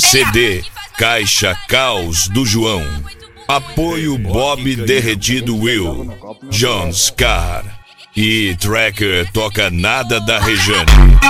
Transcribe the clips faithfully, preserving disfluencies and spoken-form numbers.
C D Caixa Caos do João. Apoio Bob Derretido Will, Jones Car e Tracker Toca Nada da Rejane.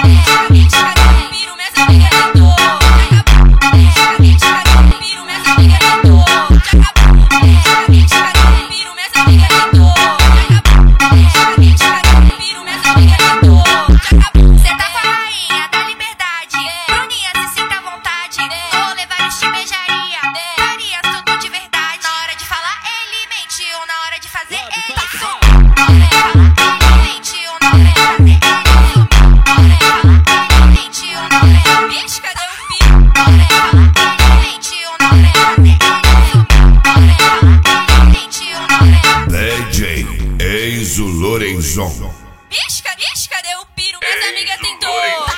D J Enzo Lorenzon. Bicho, bicho, cadê o piro? Minhas amigas tentou.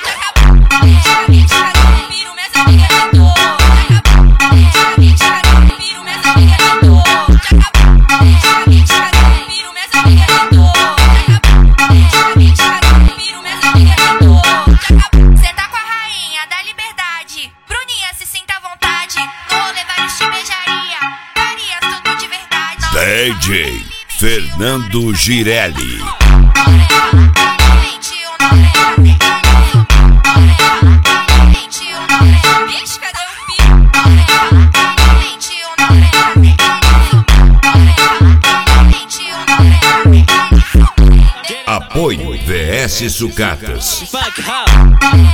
Piro, minhas amigas tentou. Piro, minhas amigas tentou. Piro, minhas amigas tentou. Piro, minhas amigas tentou. Cê tá com a rainha da liberdade. Bruninha, se sinta à vontade. Vou levar este beijaria. Faria tudo de verdade. D J Fernando Girelli. Apoio V S Sucatas.